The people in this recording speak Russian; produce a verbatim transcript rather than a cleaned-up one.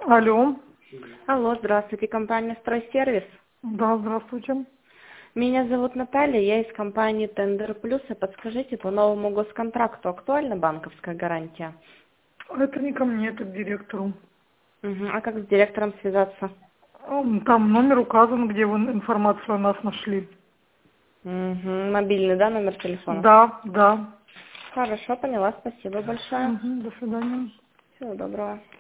Алло. Алло, здравствуйте, компания «Стройсервис». Да, здравствуйте. Меня зовут Наталья, я из компании «Тендер Плюс». И подскажите, по новому госконтракту актуальна банковская гарантия? Это не ко мне, это к директору. Угу. А как с директором связаться? М, Там номер указан, где вы информацию о нас нашли. Угу. Мобильный, да, номер телефона? Да, да. Хорошо, поняла, спасибо большое. Мгм, до свидания. Всего доброго.